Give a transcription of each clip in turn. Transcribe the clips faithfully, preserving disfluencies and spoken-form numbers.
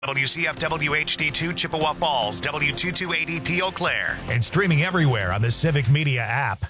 W C F W H D two Chippewa Falls, W two two eight zero P Eau Claire, and streaming everywhere on the Civic Media app.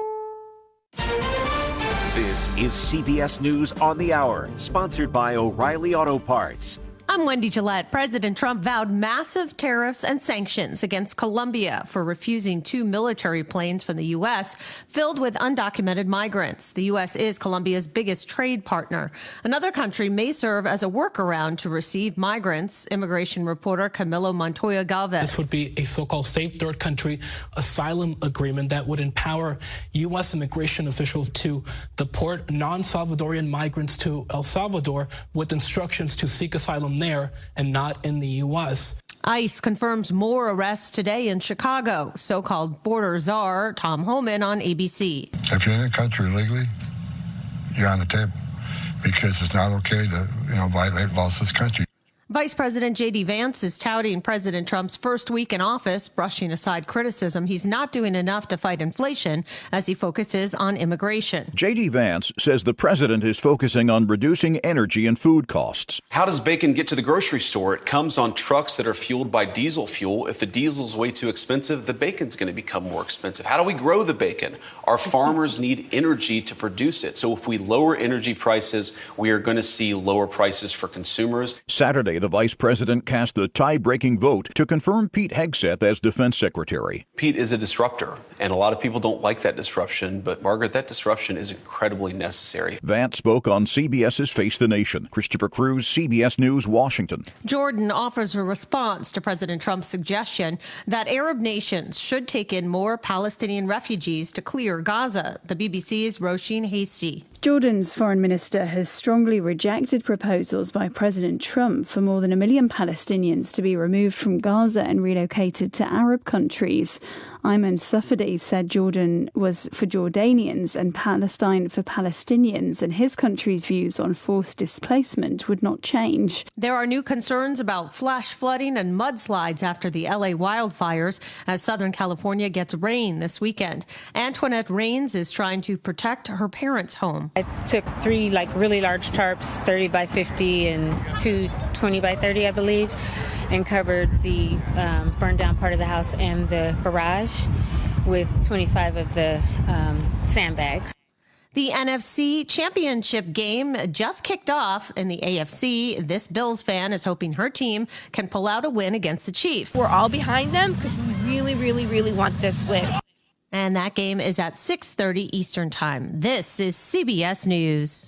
This is C B S News on the Hour, sponsored by O'Reilly Auto Parts. I'm Wendy Gillette. President Trump vowed massive tariffs and sanctions against Colombia for refusing two military planes from the U S filled with undocumented migrants. The U S is Colombia's biggest trade partner. Another country may serve as a workaround to receive migrants. Immigration reporter Camilo Montoya Galvez. This would be a so-called safe third country asylum agreement that would empower U S immigration officials to deport non-Salvadorian migrants to El Salvador with instructions to seek asylum there and not in the U S. ICE confirms more arrests today in Chicago. So-called border czar Tom Homan on A B C. If you're in the country legally, you're on the table because it's not okay to, you know, violate laws of this country. Vice President J D Vance is touting President Trump's first week in office, brushing aside criticism he's not doing enough to fight inflation as he focuses on immigration. J D Vance says the president is focusing on reducing energy and food costs. How does bacon get to the grocery store? It comes on trucks that are fueled by diesel fuel. If the diesel's way too expensive, the bacon's going to become more expensive. How do we grow the bacon? Our farmers need energy to produce it. So if we lower energy prices, we are going to see lower prices for consumers. Saturday, the vice president cast the tie-breaking vote to confirm Pete Hegseth as defense secretary. Pete is a disruptor, and a lot of people don't like that disruption, but Margaret, that disruption is incredibly necessary. Vance spoke on CBS's Face the Nation. Christopher Cruz, C B S News, Washington. Jordan offers a response to President Trump's suggestion that Arab nations should take in more Palestinian refugees to clear Gaza. The B B C's Roisin Hasty. Jordan's foreign minister has strongly rejected proposals by President Trump for more than a million Palestinians to be removed from Gaza and relocated to Arab countries. Ayman Safadi said Jordan was for Jordanians and Palestine for Palestinians, and his country's views on forced displacement would not change. There are new concerns about flash flooding and mudslides after the L A wildfires as Southern California gets rain this weekend. Antoinette Rains is trying to protect her parents' home. I took three like really large tarps, thirty by fifty and two twenty by thirty, I believe, and covered the um, burned down part of the house and the garage with twenty-five of the um, sandbags. The N F C Championship game just kicked off in the A F C. This Bills fan is hoping her team can pull out a win against the Chiefs. We're all behind them because we really, really, really want this win. And that game is at six thirty Eastern Time. This is C B S News.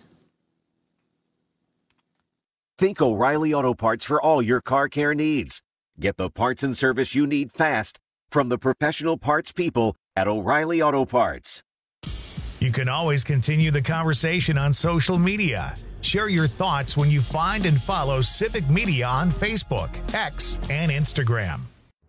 Think O'Reilly Auto Parts for all your car care needs. Get the parts and service you need fast from the professional parts people at O'Reilly Auto Parts. You can always continue the conversation on social media. Share your thoughts when you find and follow Civic Media on Facebook, X, and Instagram.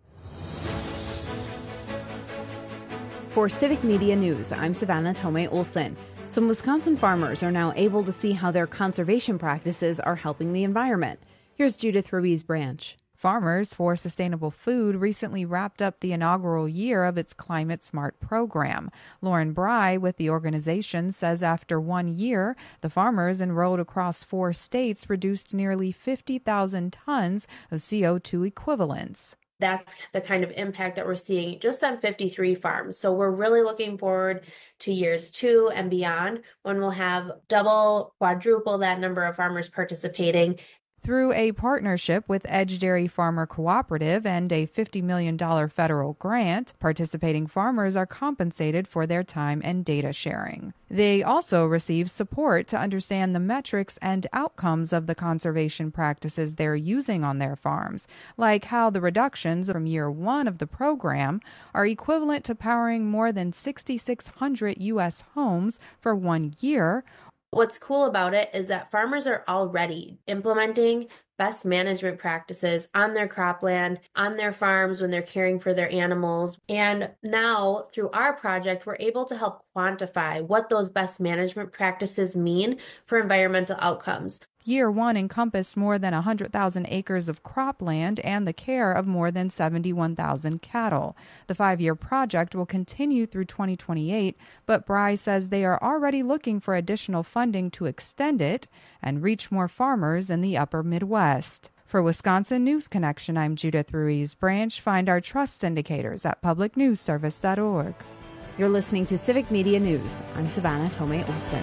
For Civic Media News, I'm Savannah Tomei Olson. Some Wisconsin farmers are now able to see how their conservation practices are helping the environment. Here's Judith Ruiz Branch. Farmers for Sustainable Food recently wrapped up the inaugural year of its Climate Smart program. Lauren Bry with the organization says after one year, the farmers enrolled across four states reduced nearly fifty thousand tons of C O two equivalents. That's the kind of impact that we're seeing just on fifty-three farms. So we're really looking forward to years two and beyond when we'll have double, quadruple that number of farmers participating. Through a partnership with Edge Dairy Farmer Cooperative and a fifty million dollars federal grant, participating farmers are compensated for their time and data sharing. They also receive support to understand the metrics and outcomes of the conservation practices they're using on their farms, like how the reductions from year one of the program are equivalent to powering more than six thousand six hundred U S homes for one year. What's cool about it is that farmers are already implementing best management practices on their cropland, on their farms when they're caring for their animals. And now through our project, we're able to help quantify what those best management practices mean for environmental outcomes. Year one encompassed more than one hundred thousand acres of cropland and the care of more than seventy-one thousand cattle. The five-year project will continue through twenty twenty-eight, but Bry says they are already looking for additional funding to extend it and reach more farmers in the upper Midwest. For Wisconsin News Connection, I'm Judith Ruiz Branch. Find our trust indicators at public news service dot org. You're listening to Civic Media News. I'm Savannah Tomei Olson.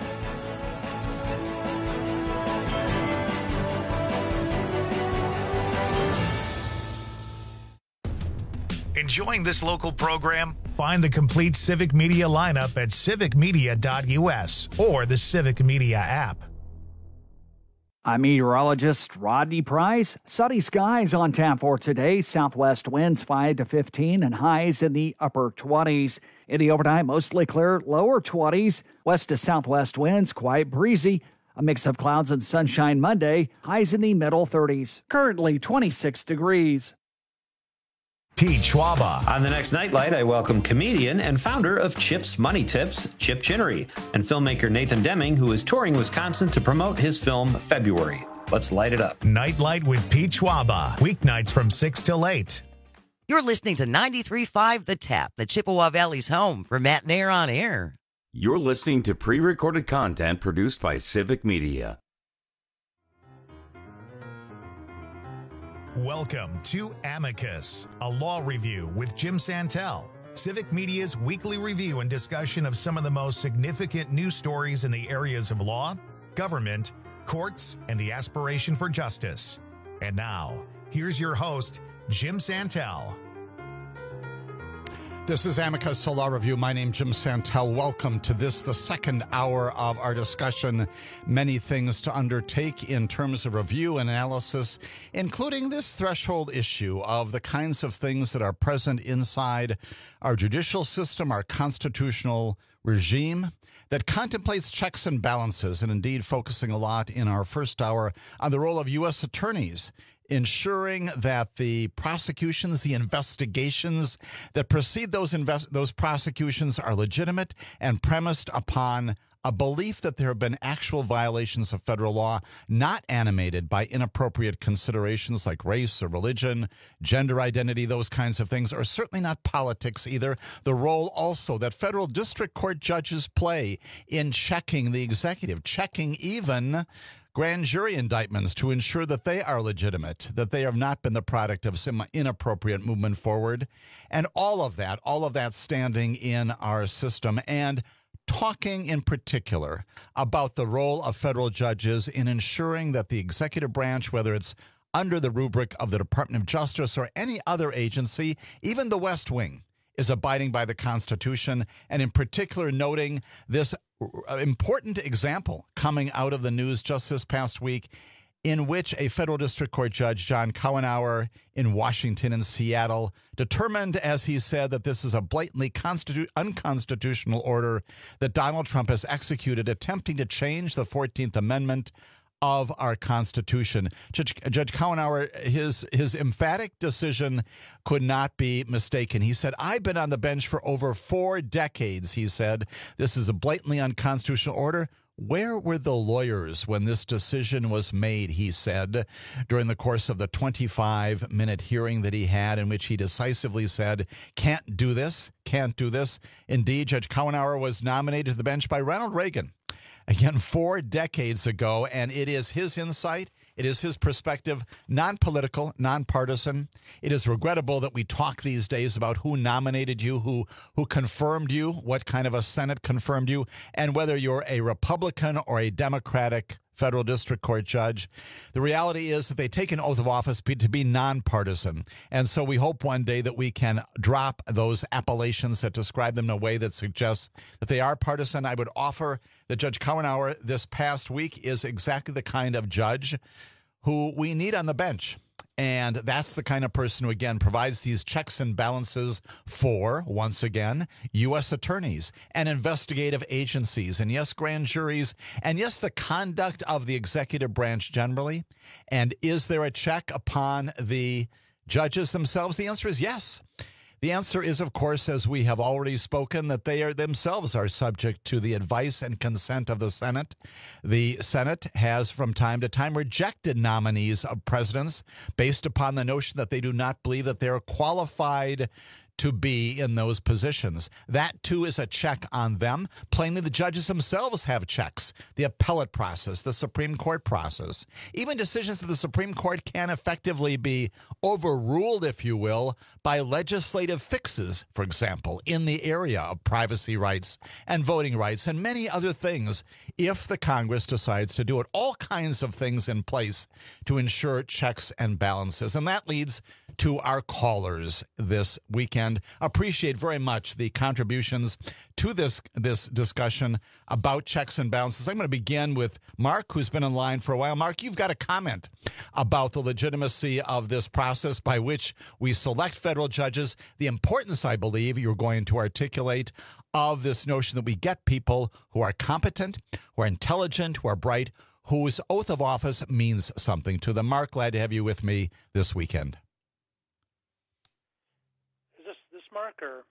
Enjoying this local program? Find the complete Civic Media lineup at civic media dot u s or the Civic Media app. I'm meteorologist Rodney Price. Sunny skies on tap for today. Southwest winds five to fifteen and highs in the upper twenties. In the overnight, mostly clear, lower twenties. West to southwest winds quite breezy. A mix of clouds and sunshine Monday. Highs in the middle thirties. Currently twenty-six degrees. Pete Schwaba. On the next Nightlight, I welcome comedian and founder of Chip's Money Tips, Chip Chinnery, and filmmaker Nathan Deming, who is touring Wisconsin to promote his film February. Let's light it up. Nightlight with Pete Schwaba. Weeknights from six till eight. You're listening to ninety-three point five The Tap, the Chippewa Valley's home for Matt Nair on Air. You're listening to pre-recorded content produced by Civic Media. Welcome to Amicus, a law review with Jim Santel, Civic Media's weekly review and discussion of some of the most significant news stories in the areas of law, government, courts, and the aspiration for justice. And now, here's your host, Jim Santel. This is Amicus, a law review. My name's Jim Santel. Welcome to this, the second hour of our discussion. Many things to undertake in terms of review and analysis, including this threshold issue of the kinds of things that are present inside our judicial system, our constitutional regime that contemplates checks and balances, and indeed focusing a lot in our first hour on the role of U S attorneys, ensuring that the prosecutions, the investigations that precede those invest- those prosecutions are legitimate and premised upon a belief that there have been actual violations of federal law, not animated by inappropriate considerations like race or religion, gender identity, those kinds of things, or certainly not politics either. The role also that federal district court judges play in checking the executive, checking even grand jury indictments to ensure that they are legitimate, that they have not been the product of some inappropriate movement forward. And all of that, all of that standing in our system, and talking in particular about the role of federal judges in ensuring that the executive branch, whether it's under the rubric of the Department of Justice or any other agency, even the West Wing, is abiding by the Constitution, and in particular noting this important example coming out of the news just this past week, in which a federal district court judge, John Cohenauer, in Washington and Seattle, determined, as he said, that this is a blatantly constitu- unconstitutional order that Donald Trump has executed, attempting to change the fourteenth Amendment of our Constitution. Judge, Judge Cohenauer, his his emphatic decision could not be mistaken. He said, I've been on the bench for over four decades, he said. This is a blatantly unconstitutional order. Where were the lawyers when this decision was made, he said, during the course of the twenty-five minute hearing that he had, in which he decisively said, can't do this, can't do this. Indeed, Judge Cohenauer was nominated to the bench by Ronald Reagan, again, four decades ago, and it is his insight, it is his perspective, non-political, non-partisan. It is regrettable that we talk these days about who nominated you, who who confirmed you, what kind of a Senate confirmed you, and whether you're a Republican or a Democratic federal district court judge. The reality is that they take an oath of office to be nonpartisan. And so we hope one day that we can drop those appellations that describe them in a way that suggests that they are partisan. I would offer that Judge Cohenauer this past week is exactly the kind of judge who we need on the bench. And that's the kind of person who, again, provides these checks and balances for, once again, U S attorneys and investigative agencies, and yes, grand juries, and yes, the conduct of the executive branch generally. And is there a check upon the judges themselves? The answer is yes. The answer is, of course, as we have already spoken, that they are themselves are subject to the advice and consent of the Senate. The Senate has, from time to time, rejected nominees of presidents based upon the notion that they do not believe that they are qualified to be in those positions. That, too, is a check on them. Plainly, the judges themselves have checks. The appellate process, the Supreme Court process. Even decisions of the Supreme Court can effectively be overruled, if you will, by legislative fixes, for example, in the area of privacy rights and voting rights and many other things, if the Congress decides to do it. All kinds of things in place to ensure checks and balances. And that leads to our callers this weekend. Appreciate very much the contributions to this, this discussion about checks and balances. I'm going to begin with Mark, who's been in line for a while. Mark, you've got a comment about the legitimacy of this process by which we select federal judges, the importance, I believe, you're going to articulate of this notion that we get people who are competent, who are intelligent, who are bright, whose oath of office means something to them. Mark, glad to have you with me this weekend. Is this this Mark or?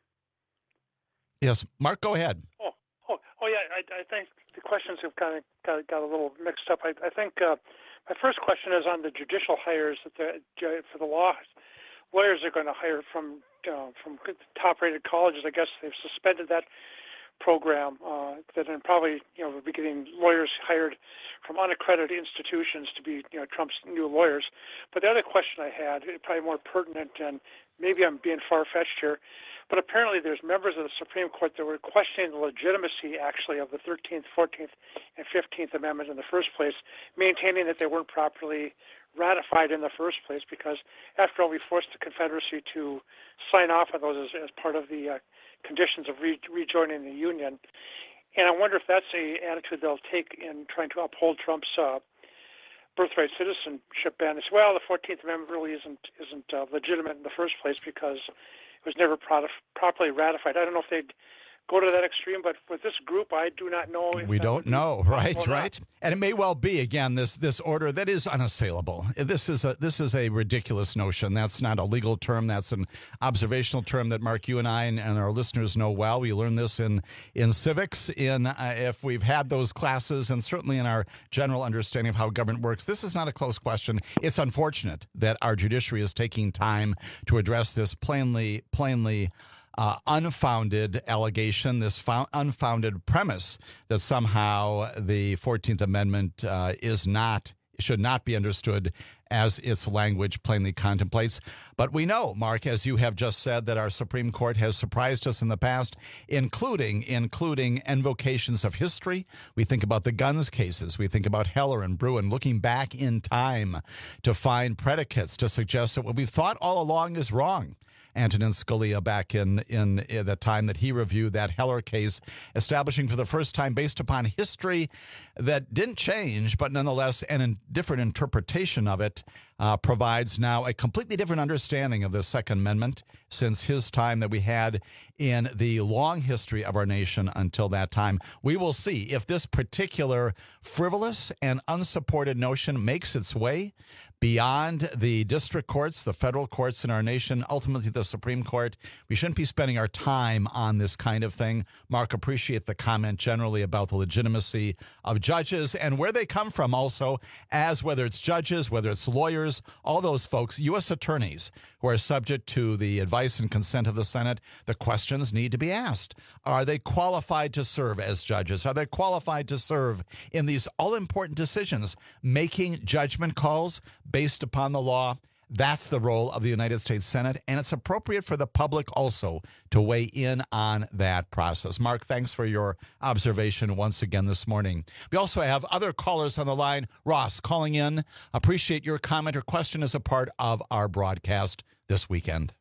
Yes, Mark, go ahead. Oh, oh, oh yeah. I, I think the questions have kind of got, got a little mixed up. I, I think uh, my first question is on the judicial hires that the for the law lawyers are going to hire from uh, from top-rated colleges. I guess they've suspended that program. Uh, that and probably you know we'll be getting lawyers hired from unaccredited institutions to be you know Trump's new lawyers. But the other question I had, probably more pertinent, and maybe I'm being far-fetched here, but apparently there's members of the Supreme Court that were questioning the legitimacy actually of the thirteenth, fourteenth, and fifteenth Amendments in the first place, maintaining that they weren't properly ratified in the first place because, after all, we forced the Confederacy to sign off on those as, as part of the uh, conditions of re- rejoining the Union. And I wonder if that's a attitude they'll take in trying to uphold Trump's uh, birthright citizenship ban. As well, the fourteenth Amendment really isn't isn't uh, legitimate in the first place because it was never pro- properly ratified. I don't know if they'd go to that extreme, but with this group, I do not know. If we don't know, right, right, and it may well be again this this order that is unassailable. This is a this is a ridiculous notion. That's not a legal term. That's an observational term that Mark, you and I and, and our listeners know well. We learned this in in civics, in uh, if we've had those classes, and certainly in our general understanding of how government works. This is not a close question. It's unfortunate that our judiciary is taking time to address this plainly, plainly. Uh, unfounded allegation, this fo- unfounded premise that somehow the fourteenth Amendment uh, is not, should not be understood as its language plainly contemplates. But we know, Mark, as you have just said, that our Supreme Court has surprised us in the past, including including invocations of history. We think about the guns cases. We think about Heller and Bruen, looking back in time to find predicates to suggest that what we've thought all along is wrong. Antonin Scalia back in, in, in the time that he reviewed that Heller case, establishing for the first time, based upon history that didn't change, but nonetheless an in different interpretation of it, uh, provides now a completely different understanding of the Second Amendment since his time that we had in the long history of our nation until that time. We will see if this particular frivolous and unsupported notion makes its way beyond the district courts, the federal courts in our nation, ultimately the Supreme Court. We shouldn't be spending our time on this kind of thing. Mark, appreciate the comment generally about the legitimacy of judges and where they come from also, as whether it's judges, whether it's lawyers, all those folks, U S attorneys who are subject to the advice and consent of the Senate. The questions need to be asked. Are they qualified to serve as judges? Are they qualified to serve in these all-important decisions, making judgment calls based upon the law? That's the role of the United States Senate, and it's appropriate for the public also to weigh in on that process. Mark, thanks for your observation once again this morning. We also have other callers on the line. Ross, calling in. Appreciate your comment or question as a part of our broadcast this weekend.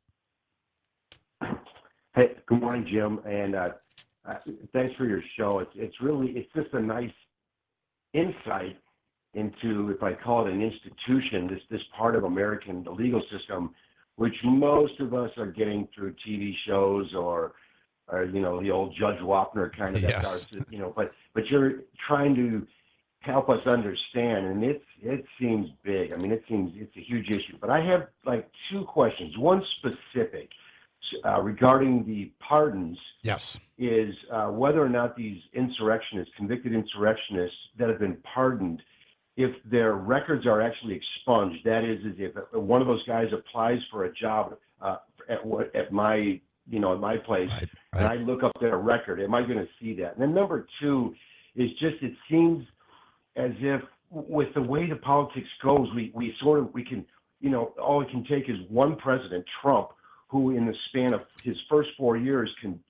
Hey, good morning, Jim, and uh, uh, thanks for your show. It's, it's really, it's just a nice insight into, if I call it an institution, this this part of American the legal system, which most of us are getting through T V shows or, or you know, the old Judge Wapner kind of, yes. That, you know, but but you're trying to help us understand, and it it seems big. I mean, it seems it's a huge issue. But I have like two questions. One specific uh, regarding the pardons. Yes. Is uh, whether or not these insurrectionists, convicted insurrectionists that have been pardoned, if their records are actually expunged. That is, is if one of those guys applies for a job uh, at what at my you know, at my place, right, right. and I look up their record, am I going to see that? And then number two is just it seems as if with the way the politics goes, we, we sort of, we can, you know, all it can take is one president, Trump, who in the span of his first four years can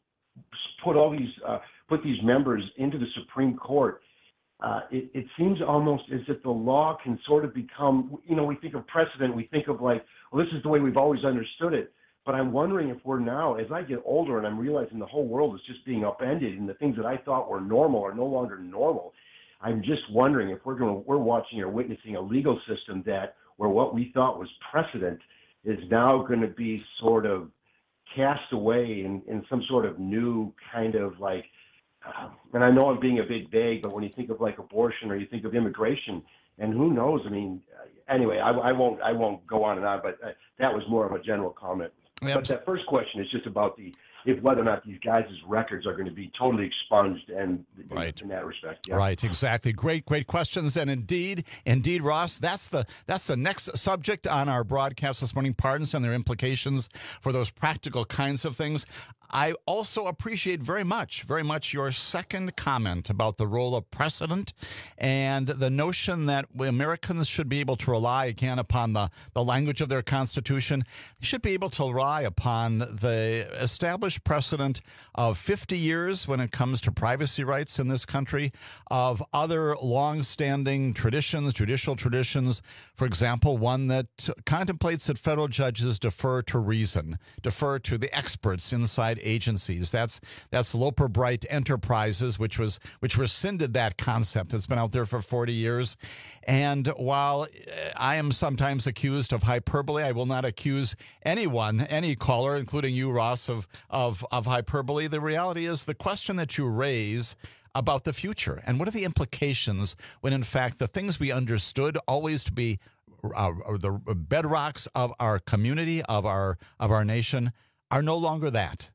put all these, uh, put these members into the Supreme Court. Uh, it, it seems almost as if the law can sort of become, you know, we think of precedent, we think of like, well, this is the way we've always understood it. But I'm wondering if we're now, as I get older and I'm realizing the whole world is just being upended and the things that I thought were normal are no longer normal. I'm just wondering if we're going to, we're watching or witnessing a legal system that where what we thought was precedent is now going to be sort of cast away in, in some sort of new kind of like, uh, and I know I'm being a bit vague, but when you think of like abortion or you think of immigration, and who knows? I mean, anyway, I, I won't I won't go on and on, but uh, that was more of a general comment. Yep. But that first question is just about the if whether or not these guys' records are going to be totally expunged and right. in that respect. Yeah. Right, exactly. Great, great questions. And indeed, indeed, Ross, that's the that's the next subject on our broadcast this morning, pardons and their implications for those practical kinds of things. I also appreciate very much, very much your second comment about the role of precedent and the notion that Americans should be able to rely again upon the, the language of their Constitution. They should be able to rely upon the established precedent of fifty years when it comes to privacy rights in this country, of other long-standing traditions, judicial traditions. For example, one that contemplates that federal judges defer to reason, defer to the experts inside agencies. That's that's Loper Bright Enterprises, which was which rescinded that concept. It's been out there for forty years. And while I am sometimes accused of hyperbole, I will not accuse anyone, any caller, including you, Ross, of of, of hyperbole. The reality is the question that you raise about the future and what are the implications when, in fact, the things we understood always to be uh, the bedrocks of our community, of our of our nation, are no longer that.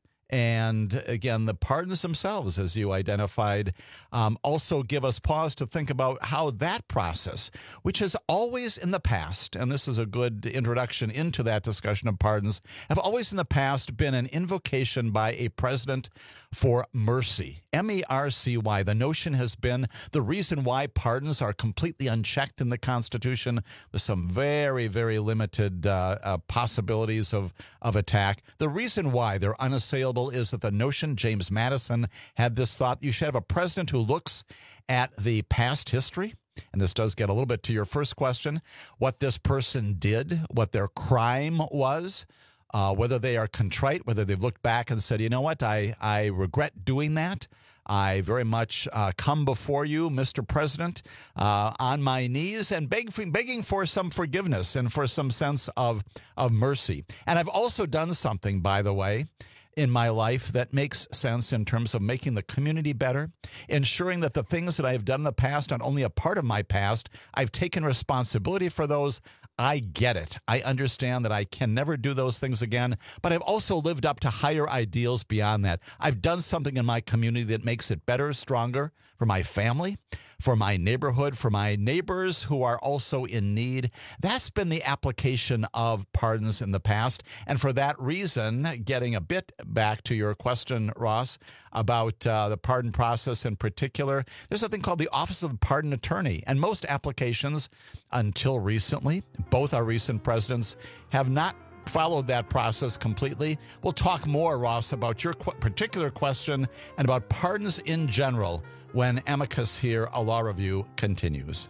And again, the pardons themselves, as you identified, um, also give us pause to think about how that process, which has always in the past, and this is a good introduction into that discussion of pardons, have always in the past been an invocation by a president for mercy. M E R C Y. The notion has been the reason why pardons are completely unchecked in the Constitution with some very, very limited uh, uh, possibilities of, of attack. The reason why they're unassailable is that the notion, James Madison had this thought, you should have a president who looks at the past history, and this does get a little bit to your first question, what this person did, what their crime was, uh, whether they are contrite, whether they've looked back and said, you know what, I, I regret doing that. I very much uh, come before you, Mister President, uh, on my knees and beg for, begging for some forgiveness and for some sense of, of mercy. And I've also done something, by the way, in my life that makes sense in terms of making the community better, ensuring that the things that I've done in the past, not only a part of my past, I've taken responsibility for those. I get it. I understand that I can never do those things again, but I've also lived up to higher ideals beyond that. I've done something in my community that makes it better, stronger for my family, for my neighborhood, for my neighbors who are also in need. That's been the application of pardons in the past. And for that reason, getting a bit back to your question, Ross, about uh, the pardon process in particular, there's a thing called the Office of the Pardon Attorney. And most applications, until recently, both our recent presidents have not followed that process completely. We'll talk more, Ross, about your qu- particular question and about pardons in general when Amicus here, a law review, continues.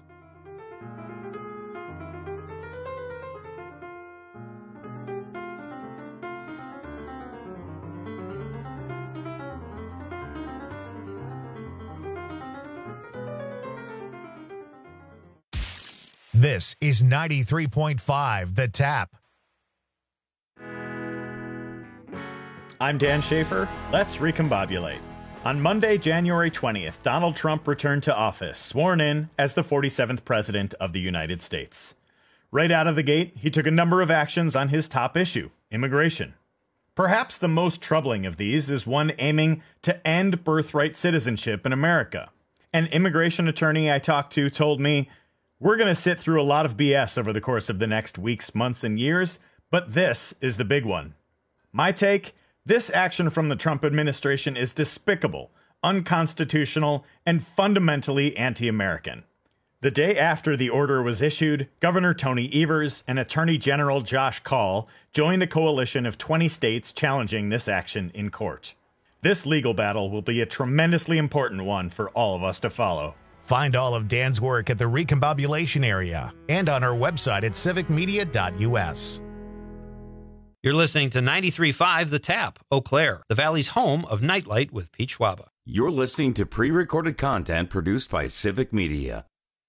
This is ninety-three point five The Tap. I'm Dan Schaefer. Let's recombobulate. On Monday, January twentieth, Donald Trump returned to office, sworn in as the forty-seventh President of the United States. Right out of the gate, he took a number of actions on his top issue, immigration. Perhaps the most troubling of these is one aiming to end birthright citizenship in America. An immigration attorney I talked to told me, "We're going to sit through a lot of B S over the course of the next weeks, months, and years, but this is the big one." My take? This action from the Trump administration is despicable, unconstitutional, and fundamentally anti-American. The day after the order was issued, Governor Tony Evers and Attorney General Josh Kaul joined a coalition of twenty states challenging this action in court. This legal battle will be a tremendously important one for all of us to follow. Find all of Dan's work at the Recombobulation Area and on our website at civic media dot u s. You're listening to ninety-three point five The Tap, Eau Claire, the Valley's home of Nightlight with Pete Schwaba. You're listening to pre-recorded content produced by Civic Media.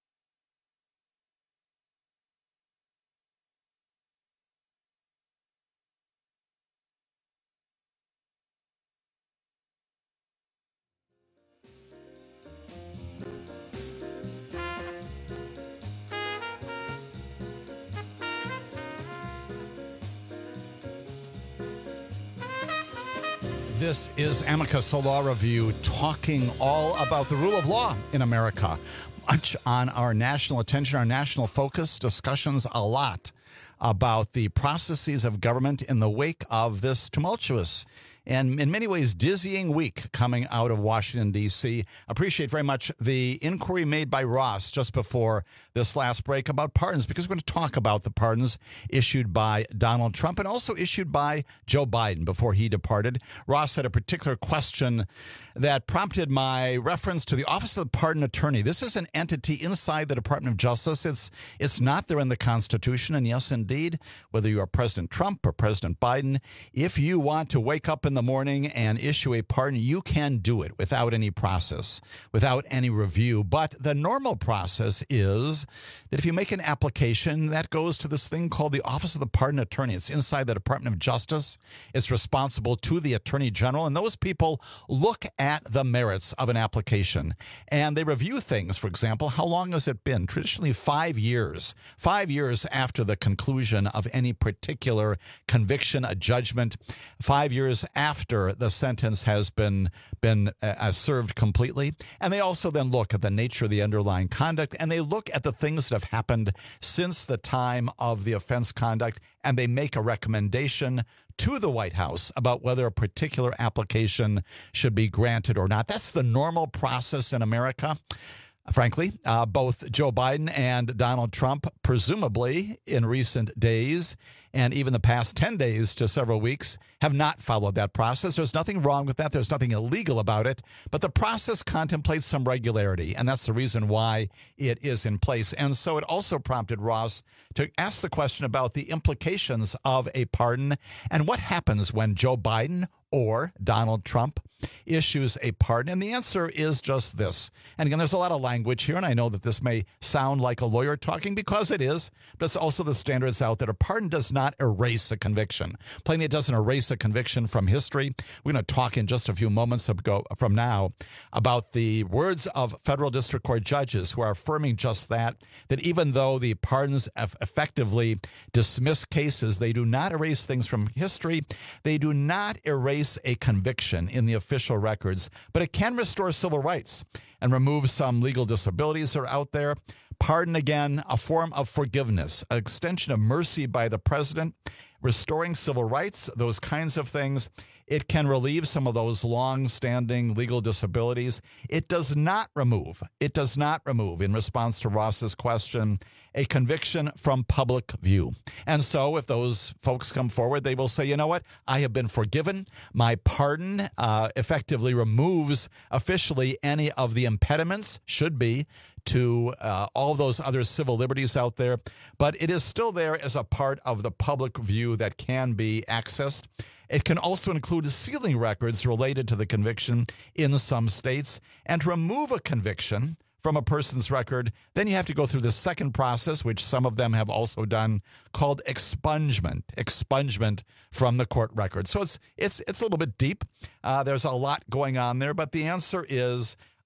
This is Amicus, a law review, talking all about the rule of law in America. Much on our national attention, our national focus, discussions a lot about the processes of government in the wake of this tumultuous and in many ways dizzying week coming out of Washington, D C Appreciate very much the inquiry made by Ross just before this last break about pardons, because we're going to talk about the pardons issued by Donald Trump and also issued by Joe Biden before he departed. Ross had a particular question that prompted my reference to the Office of the Pardon Attorney. This is an entity inside the Department of Justice. It's it's not there in the Constitution. And yes, indeed, whether you are President Trump or President Biden, if you want to wake up in the morning and issue a pardon, you can do it without any process, without any review. But the normal process is that if you make an application, that goes to this thing called the Office of the Pardon Attorney. It's inside the Department of Justice. It's responsible to the Attorney General. And those people look at the merits of an application and they review things. For example, how long has it been? Traditionally five years. Five years after the conclusion of any particular conviction, a judgment. Five years after the sentence has been, been uh, served completely. And they also then look at the nature of the underlying conduct, and they look at the things that have happened since the time of the offense conduct, and they make a recommendation to the White House about whether a particular application should be granted or not. That's the normal process in America. Frankly, uh, both Joe Biden and Donald Trump, presumably in recent days, and even the past ten days to several weeks, have not followed that process. There's nothing wrong with that. There's nothing illegal about it. But the process contemplates some regularity, and that's the reason why it is in place. And so it also prompted Ross to ask the question about the implications of a pardon and what happens when Joe Biden or Donald Trump issues a pardon. And the answer is just this. And again, there's a lot of language here, and I know that this may sound like a lawyer talking because it is, but it's also the standards out there. A pardon does not erase a conviction. Plainly, it doesn't erase a conviction from history. We're going to talk in just a few moments ago, from now about the words of federal district court judges who are affirming just that, that even though the pardons effectively dismiss cases, they do not erase things from history. They do not erase a conviction in the official records, but it can restore civil rights and remove some legal disabilities that are out there. Pardon, again, a form of forgiveness, an extension of mercy by the president, restoring civil rights, those kinds of things. It can relieve some of those long-standing legal disabilities. It does not remove, it does not remove, in response to Ross's question, a conviction from public view. And so if those folks come forward, they will say, you know what, I have been forgiven. My pardon uh, effectively removes officially any of the impediments, should be, to uh, all those other civil liberties out there. But it is still there as a part of the public view that can be accessed. It can also include sealing records related to the conviction in some states. And to remove a conviction from a person's record, then you have to go through the second process, which some of them have also done, called expungement, expungement from the court record. So it's it's it's a little bit deep. Uh, there's a lot going on there, but the answer is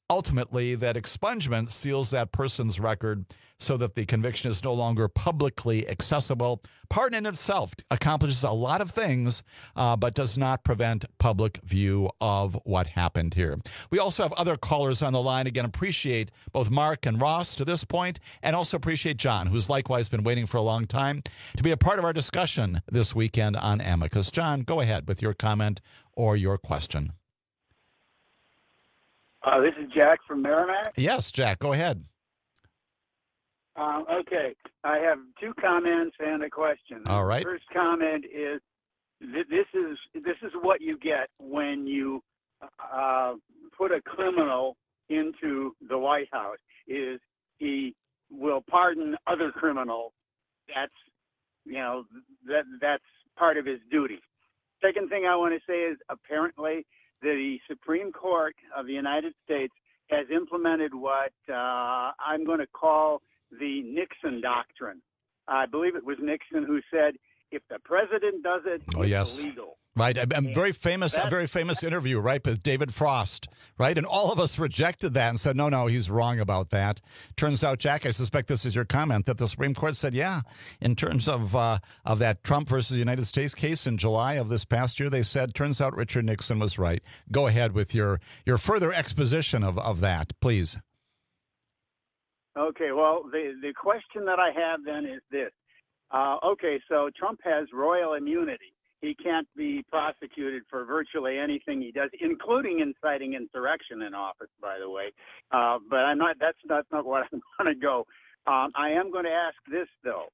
ultimately that expungement seals that person's record so that the conviction is no longer publicly accessible. Pardon in itself accomplishes a lot of things, uh, but does not prevent public view of what happened here. We also have other callers on the line. Again, appreciate both Mark and Ross to this point, and also appreciate John, who's likewise been waiting for a long time to be a part of our discussion this weekend on Amicus. John, go ahead with your comment or your question. Uh, this is Jack from Merrimack. Yes, Jack, go ahead. Um, okay, I have two comments and a question. All right. The first comment is th- this is this is what you get when you uh, put a criminal into the White House. Is he will pardon other criminals? That's you know that that's part of his duty. Second thing I want to say is apparently the Supreme Court of the United States has implemented what uh, I'm going to call the Nixon doctrine. I believe it was Nixon who said, if the president does it, oh, it's yes. illegal. Right. A, a very famous, That's, a very famous interview, right, with David Frost, right? And all of us rejected that and said, no, no, he's wrong about that. Turns out, Jack, I suspect this is your comment, that the Supreme Court said, yeah, in terms of uh, of that Trump versus United States case in July of this past year, they said, turns out Richard Nixon was right. Go ahead with your, your further exposition of, of that, please. Okay, well, the, the question that I have then is this. Uh, okay, so Trump has royal immunity. He can't be prosecuted for virtually anything he does, including inciting insurrection in office, by the way. Uh, but I'm not. That's not, not what I'm going to go. Um, I am going to ask this, though.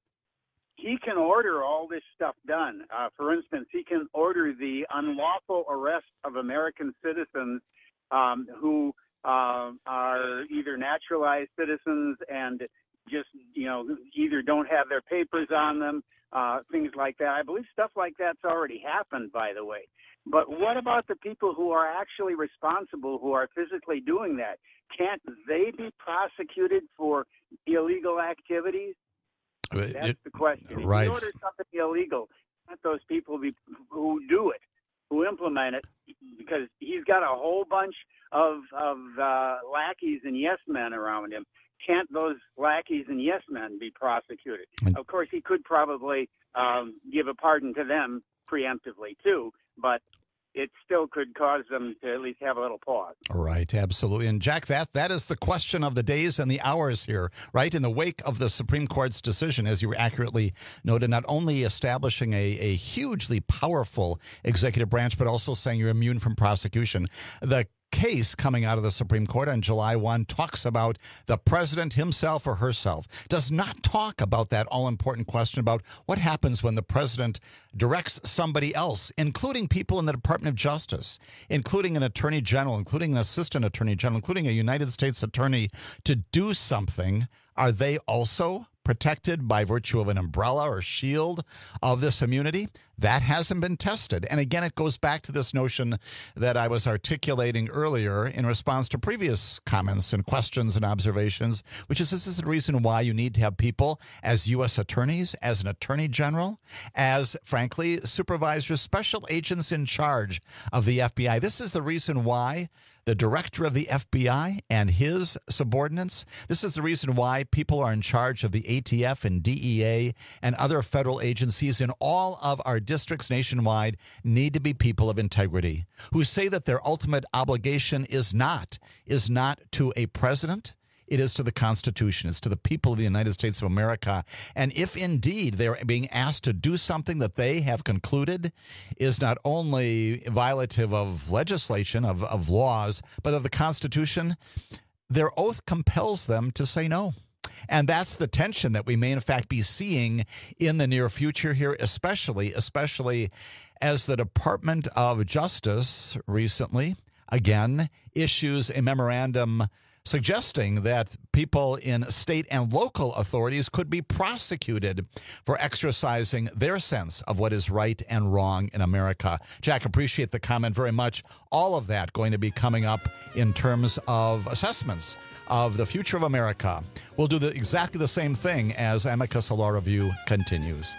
He can order all this stuff done. Uh, for instance, he can order the unlawful arrest of American citizens um, who uh, are either naturalized citizens and just, you know, either don't have their papers on them, uh, things like that. I believe stuff like that's already happened, by the way. But what about the people who are actually responsible, who are physically doing that? Can't they be prosecuted for illegal activities? That's it, the question. Right. If you order something illegal, let those people be, who do it, who implement it, because he's got a whole bunch of, of uh, lackeys and yes men around him. Can't those lackeys and yes men be prosecuted? Of course, he could probably um, give a pardon to them preemptively, too, but it still could cause them to at least have a little pause. Right, absolutely. And Jack, that that is the question of the days and the hours here, right? In the wake of the Supreme Court's decision, as you accurately noted, not only establishing a, a hugely powerful executive branch, but also saying you're immune from prosecution. The case coming out of the Supreme Court on July first talks about the president himself or herself, does not talk about that all-important question about what happens when the president directs somebody else, including people in the Department of Justice, including an attorney general, including an assistant attorney general, including a United States attorney to do something. Are they also protected by virtue of an umbrella or shield of this immunity? That hasn't been tested. And again, it goes back to this notion that I was articulating earlier in response to previous comments and questions and observations, which is this is the reason why you need to have people as U S attorneys, as an attorney general, as, frankly, supervisors, special agents in charge of the F B I. This is the reason why the director of the F B I and his subordinates, this is the reason why people are in charge of the A T F and D E A and other federal agencies in all of our districts nationwide need to be people of integrity who say that their ultimate obligation is not, is not to a president. It is to the Constitution. It's to the people of the United States of America. And if indeed they're being asked to do something that they have concluded is not only violative of legislation, of, of laws, but of the Constitution, their oath compels them to say no. And that's the tension that we may, in fact, be seeing in the near future here, especially, especially as the Department of Justice recently, again, issues a memorandum suggesting that people in state and local authorities could be prosecuted for exercising their sense of what is right and wrong in America. Jack, appreciate the comment very much. All of that going to be coming up in terms of assessments of the future of America. We'll do the, exactly the same thing as Amicus Law Review continues.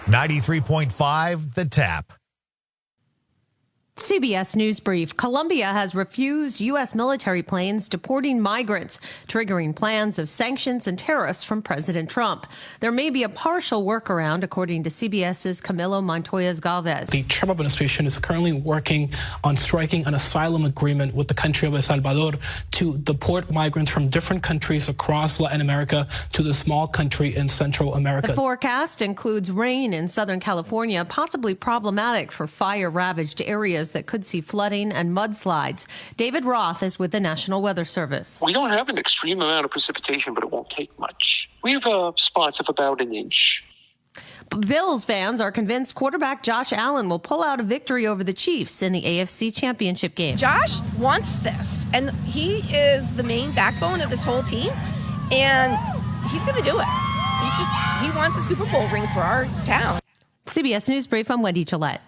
ninety-three point five The Tap. C B S News Brief. Colombia has refused U S military planes deporting migrants, triggering plans of sanctions and tariffs from President Trump. There may be a partial workaround, according to CBS's Camilo Montoya-Galvez. The Trump administration is currently working on striking an asylum agreement with the country of El Salvador to deport migrants from different countries across Latin America to the small country in Central America. The forecast includes rain in Southern California, possibly problematic for fire-ravaged areas that could see flooding and mudslides. David Roth is with the National Weather Service. We don't have an extreme amount of precipitation, but it won't take much. We have uh, spots of about an inch. Bills fans are convinced quarterback Josh Allen will pull out a victory over the Chiefs in the A F C Championship game. Josh wants this, and he is the main backbone of this whole team, and he's going to do it. He just he wants a Super Bowl ring for our town. C B S News Brief, I'm Wendy Gillette.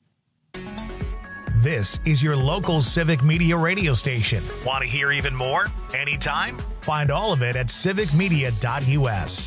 This is your local Civic Media radio station. Want to hear even more? Anytime? Find all of it at civic media dot U S.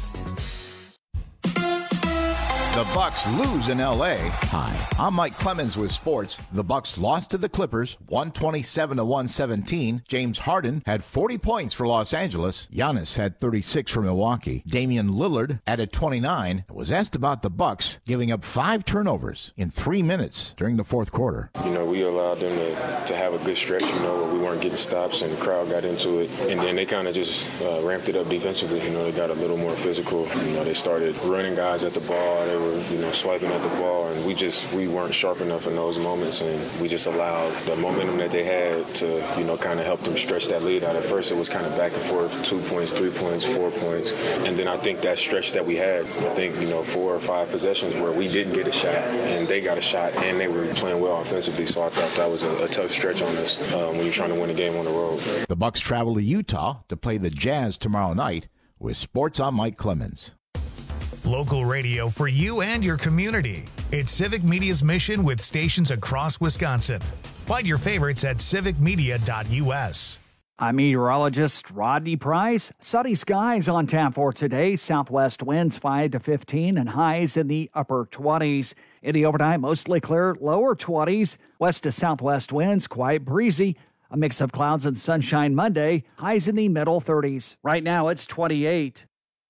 The Bucks lose in L A. Hi, I'm Mike Clemens with sports. The Bucks lost to the Clippers, one twenty-seven to one seventeen. James Harden had forty points for Los Angeles. Giannis had thirty-six for Milwaukee. Damian Lillard added twenty-nine. Was asked about the Bucks giving up five turnovers in three minutes during the fourth quarter. You know, we allowed them to, to have a good stretch, you know, where we weren't getting stops and the crowd got into it. And then they kind of just uh, ramped it up defensively. You know, they got a little more physical. You know, they started running guys at the ball. They were you know, swiping at the ball, and we just we weren't sharp enough in those moments, and we just allowed the momentum that they had to, you know, kind of help them stretch that lead out. At first, it was kind of back and forth, two points, three points, four points, and then I think that stretch that we had, I think, you know, four or five possessions where we didn't get a shot, and they got a shot, and they were playing well offensively, so I thought that was a, a tough stretch on us um, when you're trying to win a game on the road. The Bucks travel to Utah to play the Jazz tomorrow night. With sports, I'm Mike Clemens. Local radio for you and your community. It's Civic Media's mission with stations across Wisconsin. Find your favorites at civic media dot U S. I'm meteorologist Rodney Price. Sunny skies on tap for today. Southwest winds five to fifteen and highs in the upper twenties. In the overnight, mostly clear, lower twenties. West to southwest winds quite breezy. A mix of clouds and sunshine Monday. Highs in the middle thirties. Right now it's twenty-eight.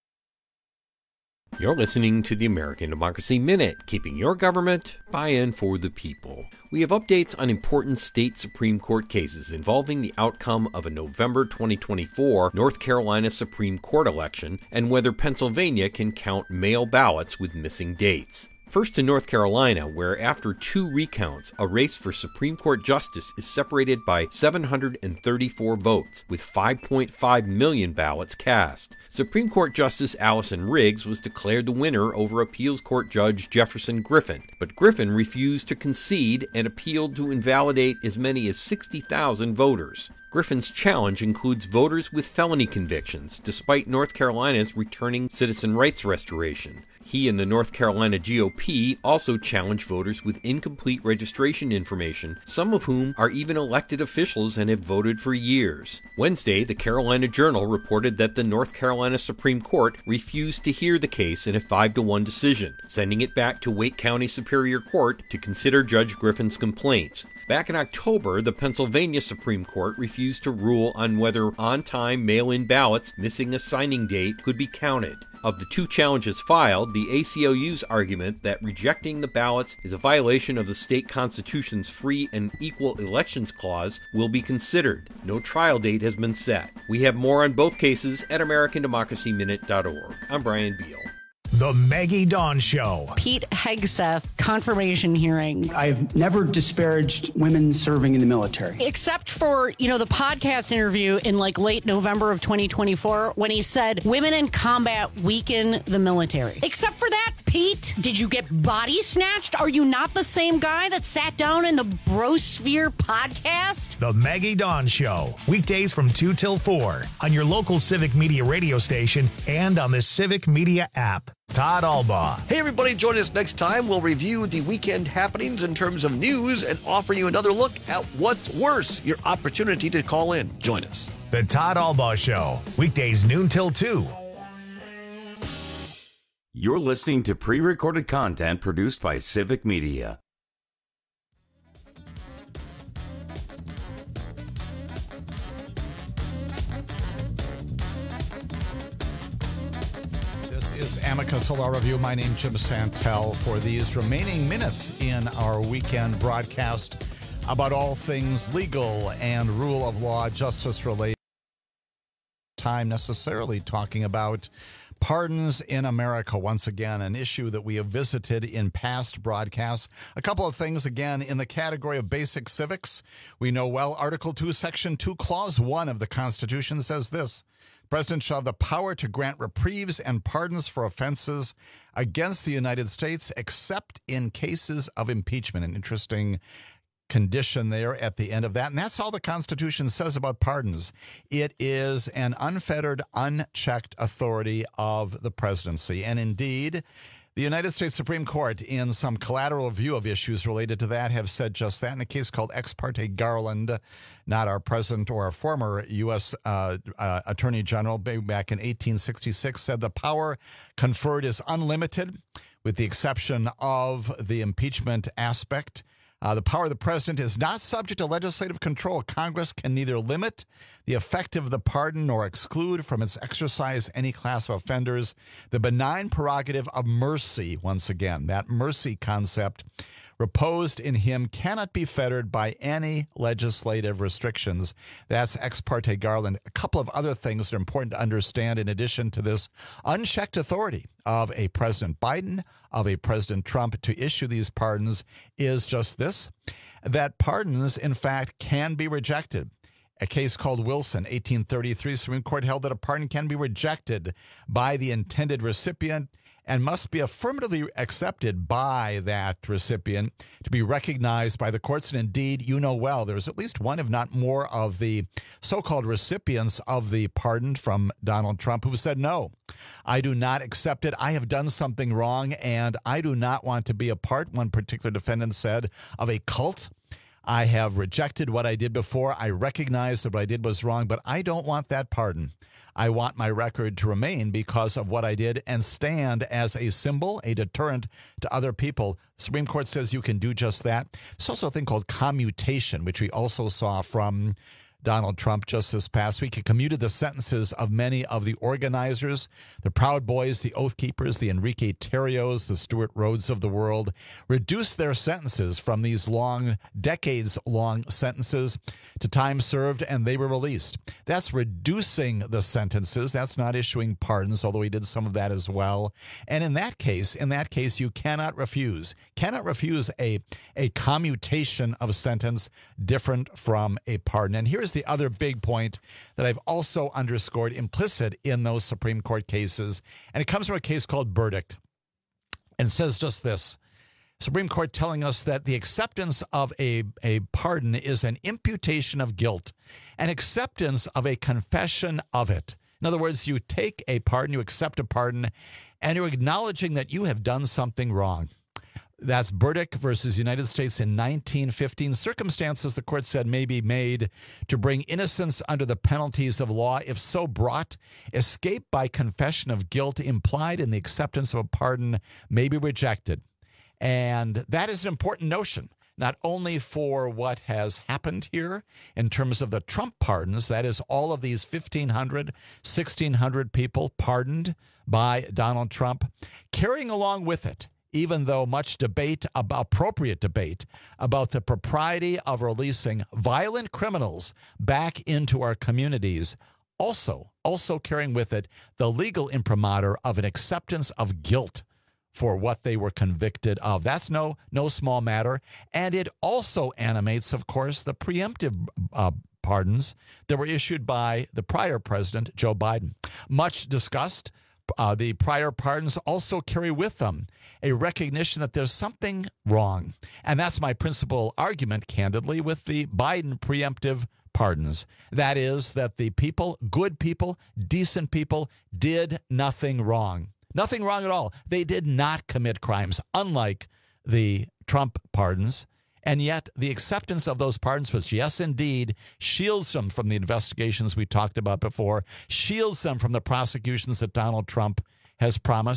You're listening to the American Democracy Minute, keeping your government buy-in for the people. We have updates on important state Supreme Court cases involving the outcome of a November twenty twenty-four North Carolina Supreme Court election and whether Pennsylvania can count mail ballots with missing dates. First to North Carolina, where after two recounts, a race for Supreme Court justice is separated by seven hundred thirty-four votes, with five point five million ballots cast. Supreme Court Justice Allison Riggs was declared the winner over Appeals Court Judge Jefferson Griffin, but Griffin refused to concede and appealed to invalidate as many as sixty thousand voters. Griffin's challenge includes voters with felony convictions, despite North Carolina's returning citizen rights restoration. He and the North Carolina G O P also challenge voters with incomplete registration information, some of whom are even elected officials and have voted for years. Wednesday, the Carolina Journal reported that the North Carolina Supreme Court refused to hear the case in a five to one decision, sending it back to Wake County Superior Court to consider Judge Griffin's complaints. Back in October, the Pennsylvania Supreme Court refused to rule on whether on-time mail-in ballots missing a signing date could be counted. Of the two challenges filed, the A C L U's argument that rejecting the ballots is a violation of the state constitution's free and equal elections clause will be considered. No trial date has been set. We have more on both cases at american democracy minute dot org. I'm Brian Beal. The Maggie Dawn Show. Pete Hegseth confirmation hearing. I've never disparaged women serving in the military. Except for, you know, the podcast interview in like late November of twenty twenty-four when he said women in combat weaken the military. Except for that, Pete, did you get body snatched? Are you not the same guy that sat down in the Brosphere podcast? The Maggie Dawn Show. Weekdays from two till four on your local Civic Media radio station and on the Civic Media app. Todd Albaugh. Hey, everybody, join us next time. We'll review the weekend happenings in terms of news and offer you another look at what's worse, your opportunity to call in. Join us. The Todd Albaugh Show. Weekdays noon till two. You're listening to pre-recorded content produced by Civic Media. This is Amicus Law Review. My name is Jim Santel. For these remaining minutes in our weekend broadcast about all things legal and rule of law, justice related, time necessarily talking about pardons in America. Once again, an issue that we have visited in past broadcasts. A couple of things, again, in the category of basic civics. We know well Article two, Section two, Clause one of the Constitution says this: the President shall have the power to grant reprieves and pardons for offenses against the United States, except in cases of impeachment. An interesting condition there at the end of that. And that's all the Constitution says about pardons. It is an unfettered, unchecked authority of the presidency. And indeed, the United States Supreme Court, in some collateral review of issues related to that, have said just that in a case called Ex parte Garland. Not our present or our former U S Uh, uh, Attorney General, back in eighteen sixty-six, said the power conferred is unlimited, with the exception of the impeachment aspect. Uh, the power of the president is not subject to legislative control. Congress can neither limit the effect of the pardon nor exclude from its exercise any class of offenders. The benign prerogative of mercy, once again, that mercy concept reposed in him cannot be fettered by any legislative restrictions. That's Ex parte Garland. A couple of other things that are important to understand in addition to this unchecked authority of a President Biden, of a President Trump to issue these pardons is just this, that pardons, in fact, can be rejected. A case called Wilson, eighteen thirty-three, Supreme Court held that a pardon can be rejected by the intended recipient and must be affirmatively accepted by that recipient to be recognized by the courts. And indeed, you know well, there's at least one, if not more, of the so-called recipients of the pardon from Donald Trump who said, no, I do not accept it. I have done something wrong, and I do not want to be a part, one particular defendant said, of a cult. I have rejected what I did before. I recognize that what I did was wrong, but I don't want that pardon. I want my record to remain because of what I did and stand as a symbol, a deterrent to other people. The Supreme Court says you can do just that. There's also a thing called commutation, which we also saw from Donald Trump just this past week. He commuted the sentences of many of the organizers, the Proud Boys, the Oath Keepers, the Enrique Terrios, the Stuart Rhodes of the world, reduced their sentences from these long, decades-long sentences to time served, and they were released. That's reducing the sentences. That's not issuing pardons, although he did some of that as well. And in that case, in that case, you cannot refuse, cannot refuse a, a commutation of sentence different from a pardon. And here's the other big point that I've also underscored implicit in those Supreme Court cases, and it comes from a case called Burdick, and says just this. Supreme Court telling us that the acceptance of a, a pardon is an imputation of guilt, an acceptance of a confession of it. In other words, you take a pardon, you accept a pardon, and you're acknowledging that you have done something wrong. That's Burdick versus United States in nineteen fifteen. Circumstances, the court said, may be made to bring innocence under the penalties of law. If so brought, escape by confession of guilt implied in the acceptance of a pardon may be rejected. And that is an important notion, not only for what has happened here in terms of the Trump pardons, that is all of these fifteen hundred, sixteen hundred people pardoned by Donald Trump, carrying along with it, even though much debate, about appropriate debate, about the propriety of releasing violent criminals back into our communities, also, also carrying with it the legal imprimatur of an acceptance of guilt for what they were convicted of. That's no, no small matter. And it also animates, of course, the preemptive uh, pardons that were issued by the prior president, Joe Biden. Much discussed. Uh, the prior pardons also carry with them a recognition that there's something wrong. And that's my principal argument, candidly, with the Biden preemptive pardons. That is that the people, good people, decent people, did nothing wrong. Nothing wrong at all. They did not commit crimes, unlike the Trump pardons. And yet the acceptance of those pardons, which, yes, indeed, shields them from the investigations we talked about before, shields them from the prosecutions that Donald Trump has promised,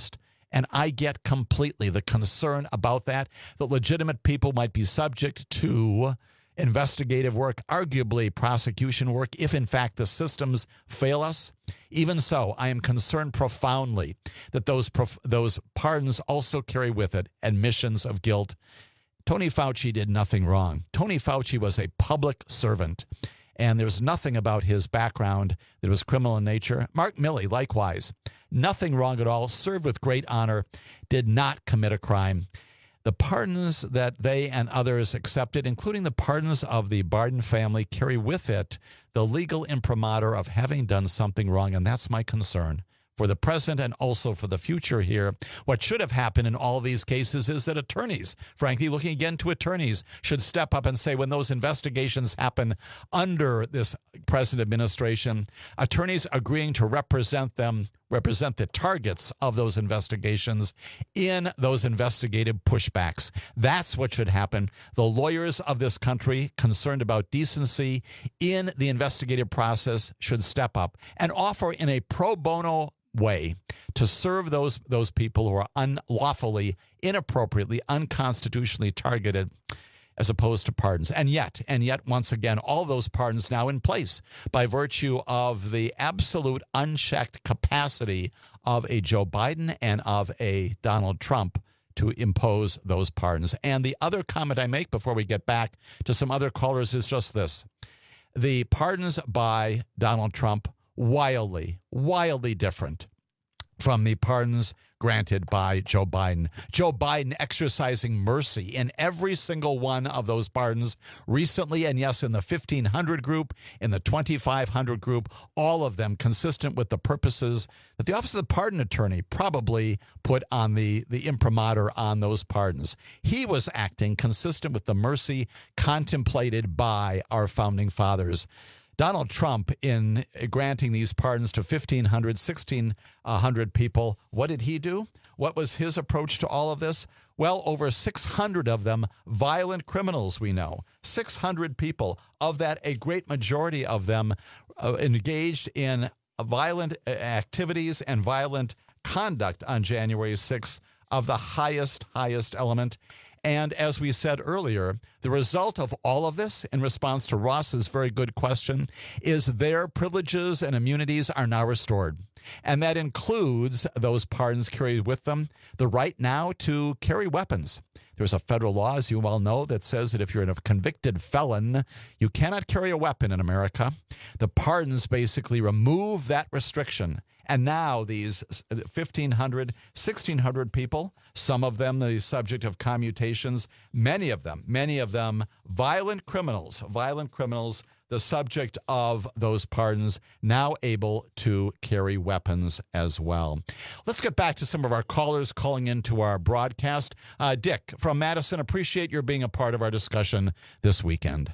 And I get completely the concern about that, that legitimate people might be subject to investigative work, arguably prosecution work, if in fact the systems fail us. Even so, I am concerned profoundly that those prof- those pardons also carry with it admissions of guilt. Tony Fauci did nothing wrong. Tony Fauci was a public servant, and there's nothing about his background that was criminal in nature. Mark Milley, likewise, nothing wrong at all, served with great honor, did not commit a crime. The pardons that they and others accepted, including the pardons of the Barden family, carry with it the legal imprimatur of having done something wrong, and that's my concern for the present and also for the future here. What should have happened in all these cases is that attorneys, frankly, looking again to attorneys, should step up and say when those investigations happen under this present administration, attorneys agreeing to represent them, represent the targets of those investigations in those investigative pushbacks. That's what should happen. The lawyers of this country concerned about decency in the investigative process should step up and offer in a pro bono way to serve those those people who are unlawfully, inappropriately, unconstitutionally targeted, as opposed to pardons. And yet, and yet, once again, all those pardons now in place by virtue of the absolute unchecked capacity of a Joe Biden and of a Donald Trump to impose those pardons. And the other comment I make before we get back to some other callers is just this. The pardons by Donald Trump, wildly, wildly different from the pardons granted by Joe Biden. Joe Biden exercising mercy in every single one of those pardons recently, and yes, in the fifteen hundred group, in the twenty-five hundred group, all of them consistent with the purposes that the Office of the Pardon Attorney probably put on the, the imprimatur on those pardons. He was acting consistent with the mercy contemplated by our founding fathers. Donald Trump, in granting these pardons to fifteen hundred, sixteen hundred people, what did he do? What was his approach to all of this? Well, over six hundred of them, violent criminals, we know. six hundred people. Of that, a great majority of them uh, engaged in violent activities and violent conduct on January sixth of the highest, highest element. And as we said earlier, the result of all of this, in response to Ross's very good question, is their privileges and immunities are now restored. And that includes those pardons carried with them, the right now to carry weapons. There's a federal law, as you well know, that says that if you're a convicted felon, you cannot carry a weapon in America. The pardons basically remove that restriction. And now these fifteen hundred, sixteen hundred people, some of them the subject of commutations, many of them, many of them violent criminals, violent criminals, the subject of those pardons, now able to carry weapons as well. Let's get back to some of our callers calling into our broadcast. Uh, Dick from Madison, appreciate your being a part of our discussion this weekend.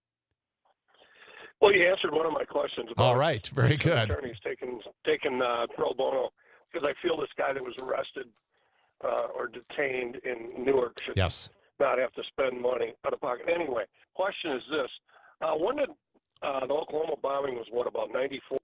Well, you answered one of my questions. About All right, very good. Attorneys taking taking uh, pro bono, because I feel this guy that was arrested uh, or detained in Newark should yes. not have to spend money out of pocket. Anyway, question is this: uh, when did uh, the Oklahoma bombing was what, about ninety-four?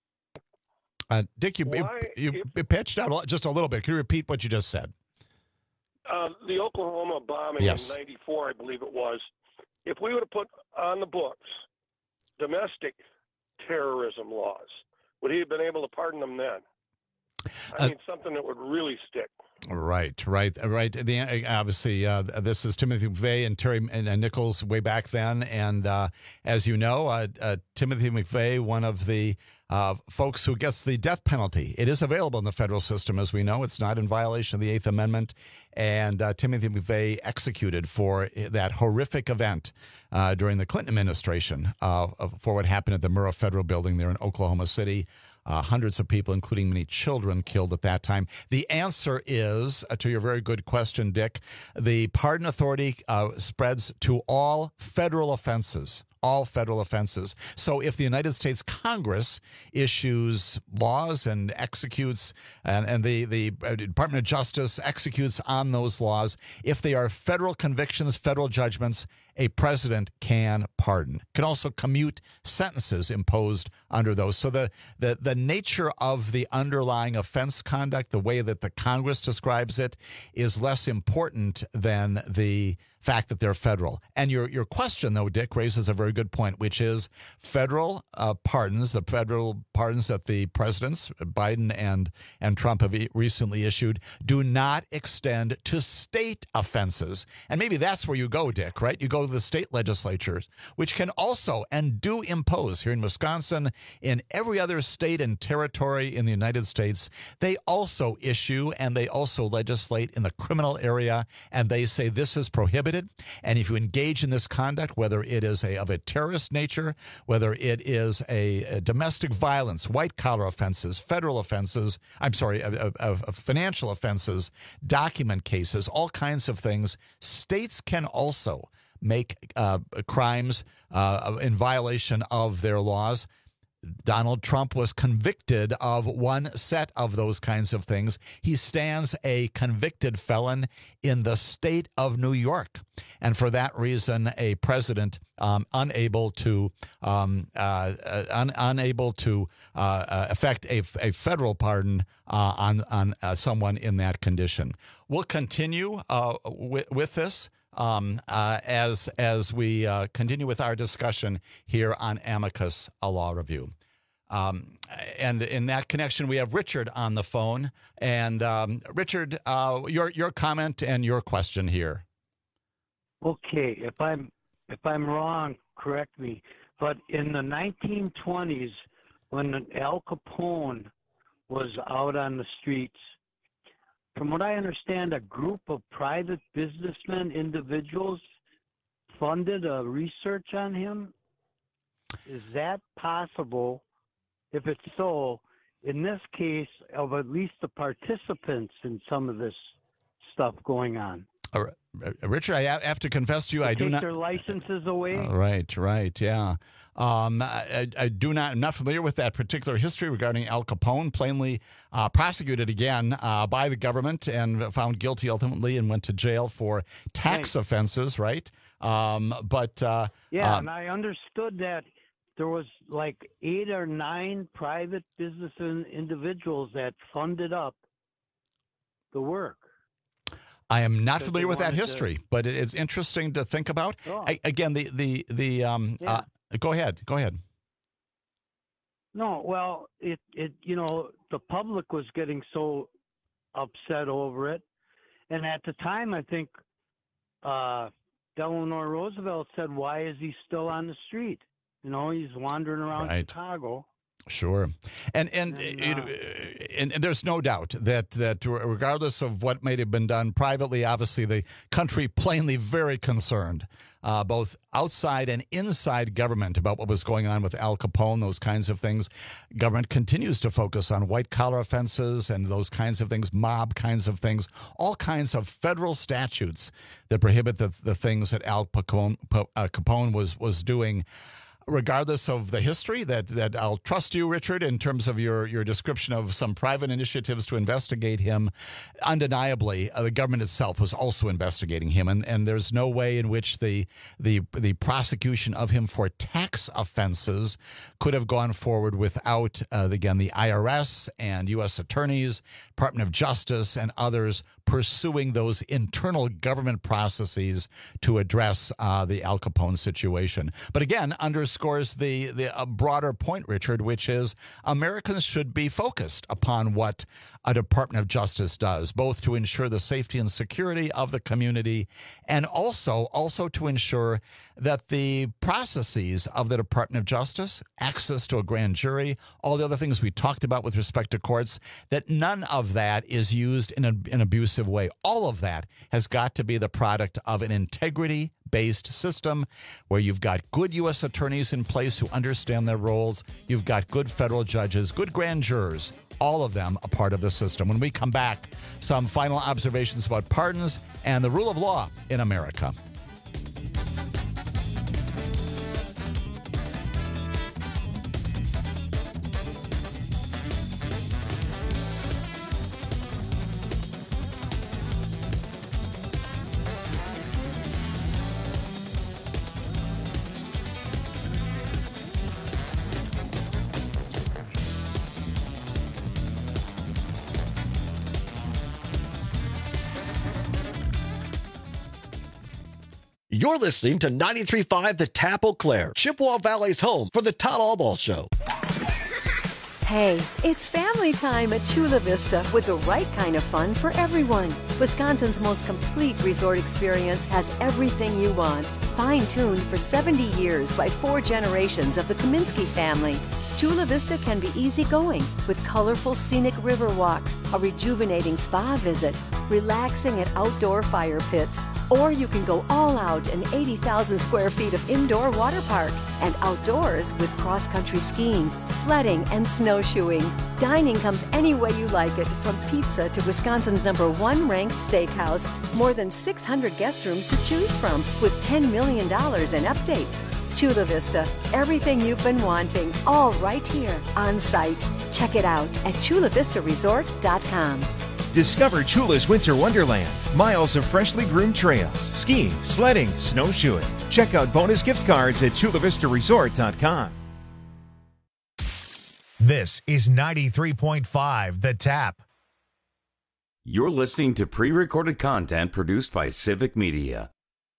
Uh, Dick, you Why, you, if, you pitched out just a little bit. Can you repeat what you just said? Uh, the Oklahoma bombing yes. in ninety-four, I believe it was. If we would have put on the books domestic terrorism laws, would he have been able to pardon them then? I uh, mean, something that would really stick. Right, right, right. The, obviously, uh, this is Timothy McVeigh and Terry and, uh, Nichols way back then. And uh, as you know, uh, uh, Timothy McVeigh, one of the uh, folks who gets the death penalty. It is available in the federal system, as we know. It's not in violation of the Eighth Amendment. And uh, Timothy McVeigh executed for that horrific event uh, during the Clinton administration uh, for what happened at the Murrah Federal Building there in Oklahoma City. Uh, hundreds of people, including many children, killed at that time. The answer is, uh, to your very good question, Dick, the pardon authority uh, spreads to all federal offenses, all federal offenses. So if the United States Congress issues laws and executes, and, and the, the Department of Justice executes on those laws, if they are federal convictions, federal judgments, a president can pardon, can also commute sentences imposed under those. So the, the, the nature of the underlying offense conduct, the way that the Congress describes it, is less important than the fact that they're federal. And your your question, though, Dick, raises a very good point, which is federal uh, pardons, the federal pardons that the presidents, Biden and, and Trump, have recently issued, do not extend to state offenses. And maybe that's where you go, Dick, right? You go to the state legislatures, which can also and do impose here in Wisconsin, in every other state and territory in the United States, they also issue and they also legislate in the criminal area, and they say this is prohibited. And if you engage in this conduct, whether it is a of a terrorist nature, whether it is a, a domestic violence, white-collar offenses, federal offenses, I'm sorry, uh, uh, uh, financial offenses, document cases, all kinds of things, states can also make uh, crimes uh, in violation of their laws. Donald Trump was convicted of one set of those kinds of things. He stands a convicted felon in the state of New York. And for that reason, a president um, unable to um, uh, un- unable to uh, uh, effect a, a federal pardon uh, on, on uh, someone in that condition. We'll continue uh, with, with this. Um, uh, as as we uh, continue with our discussion here on Amicus, a Law Review. Um, and in that connection, we have Richard on the phone. And um, Richard, uh, your your comment and your question here. Okay, if I'm if I'm wrong, correct me. But in the nineteen twenties, when Al Capone was out on the streets, from what I understand, a group of private businessmen, individuals, funded a research on him. Is that possible? If it's so, in this case, of at least the participants in some of this stuff going on. Uh, Richard, I have to confess to you, to I do take not. their licenses away. Uh, right, right, yeah. Um, I, I do not. I'm not familiar with that particular history regarding Al Capone. Plainly uh, prosecuted again uh, by the government and found guilty ultimately, and went to jail for tax right. offenses. Right. Um, but uh, yeah, um, and I understood that there was like eight or nine private business individuals that funded up the work. I am not familiar with that history, to... but it's interesting to think about. Oh. I, again, the the the um. Yeah. Uh, go ahead. Go ahead. No, well, it it you know the public was getting so upset over it, and at the time, I think uh, Delano Roosevelt said, "Why is he still on the street? You know, he's wandering around right. Chicago." Sure, and and, and, you uh, know, and and there's no doubt that that regardless of what may have been done privately, obviously the country plainly very concerned, uh, both outside and inside government, about what was going on with Al Capone, those kinds of things. Government continues to focus on white collar offenses and those kinds of things, mob kinds of things, all kinds of federal statutes that prohibit the the things that Al Capone, uh, Capone was was doing. Regardless of the history, that, that I'll trust you, Richard, in terms of your, your description of some private initiatives to investigate him. Undeniably, uh, the government itself was also investigating him, and, and there's no way in which the, the the prosecution of him for tax offenses could have gone forward without, uh, again, the I R S and U S attorneys, Department of Justice, and others pursuing those internal government processes to address uh, the Al Capone situation. But again, underscores the, the uh, broader point, Richard, which is Americans should be focused upon what a Department of Justice does, both to ensure the safety and security of the community, and also, also to ensure that the processes of the Department of Justice, access to a grand jury, all the other things we talked about with respect to courts, that none of that is used in a, an abusive way. All of that has got to be the product of an integrity-based system where you've got good U S attorneys in place who understand their roles. You've got good federal judges, good grand jurors, all of them a part of the system. When we come back, some final observations about pardons and the rule of law in America. You're listening to ninety-three point five The Tap Eau Claire, Chippewa Valley's home for the Todd Albaugh Show. Hey, it's family time at Chula Vista with the right kind of fun for everyone. Wisconsin's most complete resort experience has everything you want. Fine-tuned for seventy years by four generations of the Kaminsky family. Chula Vista can be easygoing with colorful scenic river walks, a rejuvenating spa visit, relaxing at outdoor fire pits, or you can go all out in eighty thousand square feet of indoor water park and outdoors with cross-country skiing, sledding, and snowshoeing. Dining comes any way you like it, from pizza to Wisconsin's number one ranked steakhouse. More than six hundred guest rooms to choose from with ten million dollars in updates. Chula Vista, everything you've been wanting, all right here on site. Check it out at chula vista resort dot com. Discover Chula's Winter Wonderland. Miles of freshly groomed trails, skiing, sledding, snowshoeing. Check out bonus gift cards at chula vista resort dot com. This is ninety-three point five The Tap. You're listening to pre-recorded content produced by Civic Media.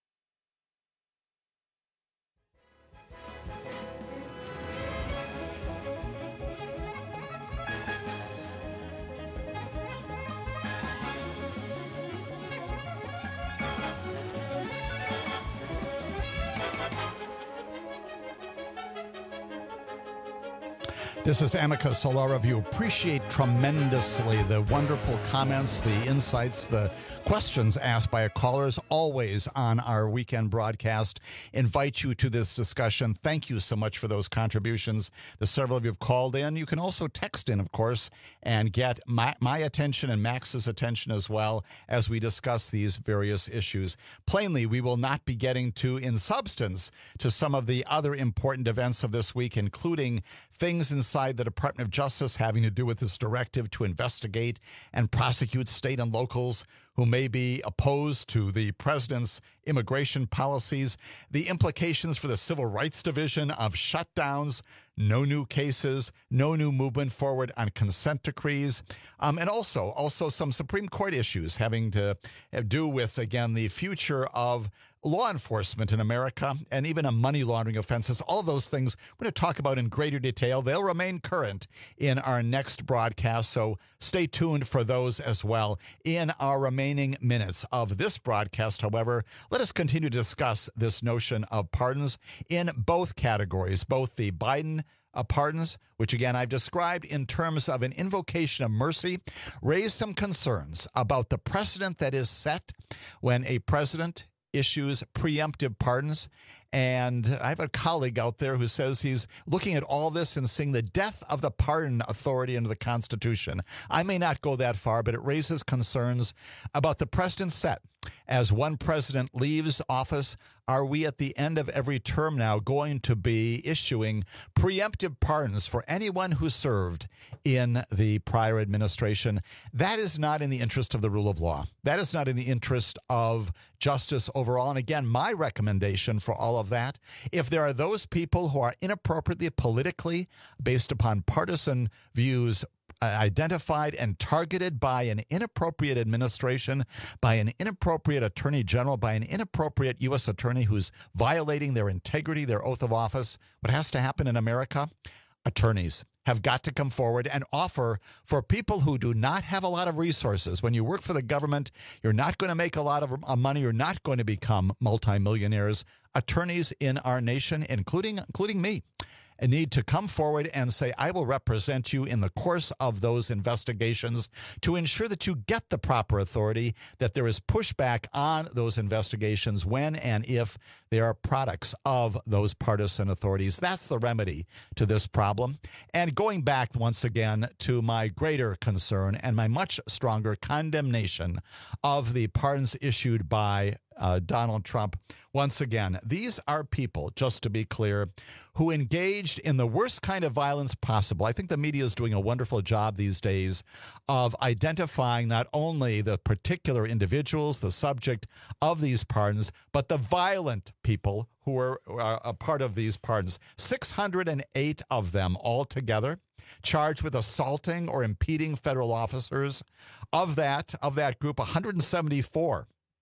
This is Amicus, a law review. Appreciate tremendously the wonderful comments, the insights, the questions asked by our callers always on our weekend broadcast. Invite you to this discussion. Thank you so much for those contributions. The several of you have called in. You can also text in, of course, and get my, my attention and Max's attention as well as we discuss these various issues. Plainly, we will not be getting to, in substance, to some of the other important events of this week, including things inside the Department of Justice having to do with this directive to investigate and prosecute state and locals who may be opposed to the president's immigration policies, the implications for the Civil Rights Division of shutdowns, no new cases, no new movement forward on consent decrees, um, and also, also some Supreme Court issues having to do with, again, the future of law enforcement in America and even a money laundering offenses. All of those things we're going to talk about in greater detail. They'll remain current in our next broadcast, so stay tuned for those as well. In our remaining minutes of this broadcast, however, let us continue to discuss this notion of pardons in both categories, both the Biden Uh, pardons, which again I've described in terms of an invocation of mercy, raise some concerns about the precedent that is set when a president issues preemptive pardons. And I have a colleague out there who says he's looking at all this and seeing the death of the pardon authority under the Constitution. I may not go that far, but it raises concerns about the precedent set. As one president leaves office, are we at the end of every term now going to be issuing preemptive pardons for anyone who served in the prior administration? That is not in the interest of the rule of law. That is not in the interest of justice overall. And again, my recommendation for all of that, if there are those people who are inappropriately politically, based upon partisan views, identified and targeted by an inappropriate administration, by an inappropriate attorney general, by an inappropriate U S attorney who's violating their integrity, their oath of office, what has to happen in America? Attorneys have got to come forward and offer for people who do not have a lot of resources. When you work for the government, you're not going to make a lot of money. You're not going to become multimillionaires. Attorneys in our nation, including including me, need to come forward and say, I will represent you in the course of those investigations to ensure that you get the proper authority, that there is pushback on those investigations when and if they are products of those partisan authorities. That's the remedy to this problem. And going back once again to my greater concern and my much stronger condemnation of the pardons issued by Uh, Donald Trump. Once again, these are people, just to be clear, who engaged in the worst kind of violence possible. I think the media is doing a wonderful job these days of identifying not only the particular individuals, the subject of these pardons, but the violent people who are, are a part of these pardons. six hundred eight of them altogether charged with assaulting or impeding federal officers. Of that, of that group, one hundred seventy-four